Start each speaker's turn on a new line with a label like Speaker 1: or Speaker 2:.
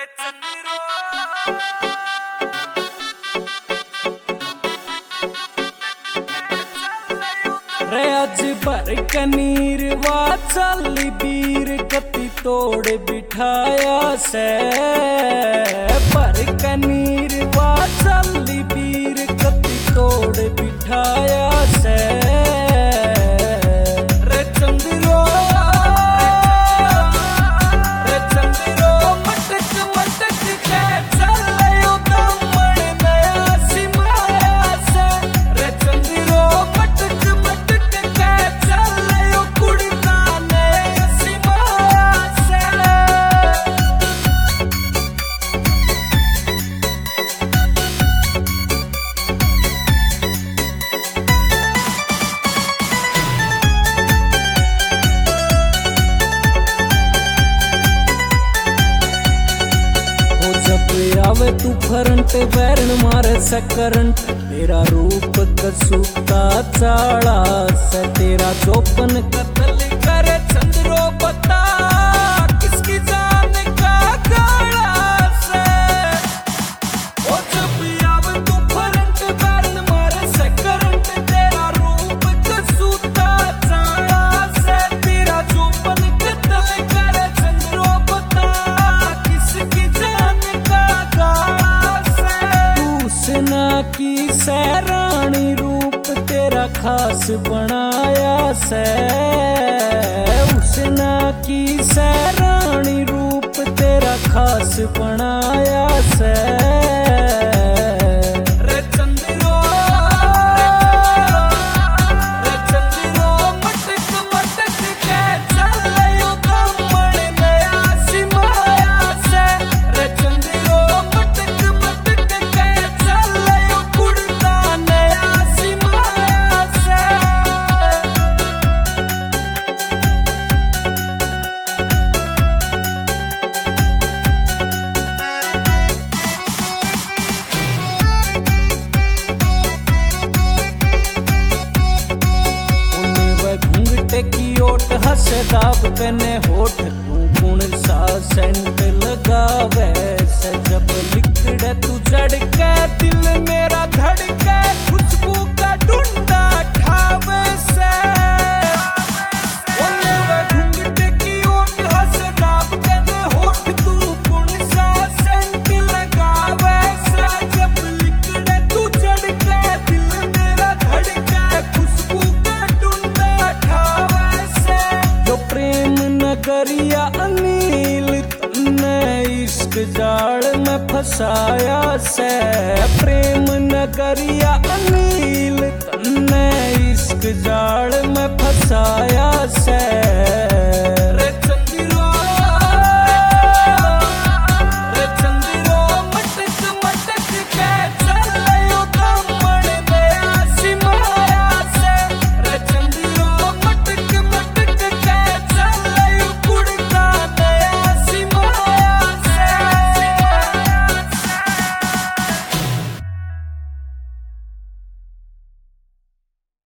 Speaker 1: रे अज भर कनीर वा चली बीर कति तोड़ बिठाया से भर कनीर वा चली बीर कति तोड़ बिठाया से रे चंद्रो मटक मटक के चलो दमन नया सिमाया से रे चंद्रो मटक मटक के चलो कुड़ता नया सिमाया से आवे तू फरंट बैरन मारे से करंट तेरा रूप कसूता चाड़ा से तेरा चौपन कतल करे चंद्रो बता किसकी जान का गाड़ा से ओ जब आवे तू फरंट बैरन मारे से करंट तेरा रूप कसूता चाड़ा से तेरा चौपन कतल करे चंद्रो बता किसकी जान हुस्ना की सैरानी रूप तेरा खास बनाया से हुस्ना की सैरानी रूप तेरा खास बनाया से रे चंद्रो मटक मटक के चलो दमन नया सिमाया से रे चंद्रो मटक मटक के चलो कुड़ता नया सिमाया से घूंघटे की ओट हंस दाब कने होठ तू गुण सा सेंट लगावे से जब लिकड़े तू चढ़ के दिल मेरा धड़के खुशबू का ढूंढा ठावे से घूंघटे की ओट हंस दाब कने होठ तू गुण सा सेंट लगावे से जब लिकड़े तू चढ़ के दिल मेरा धड़के खुशबू का ढूंढा ठावे से जो प्रेम नगरिया अनिल तुमने इश्क जाल में फसाया से प्रेम नगरिया अनिल तुमने इश्क जाल में फसाया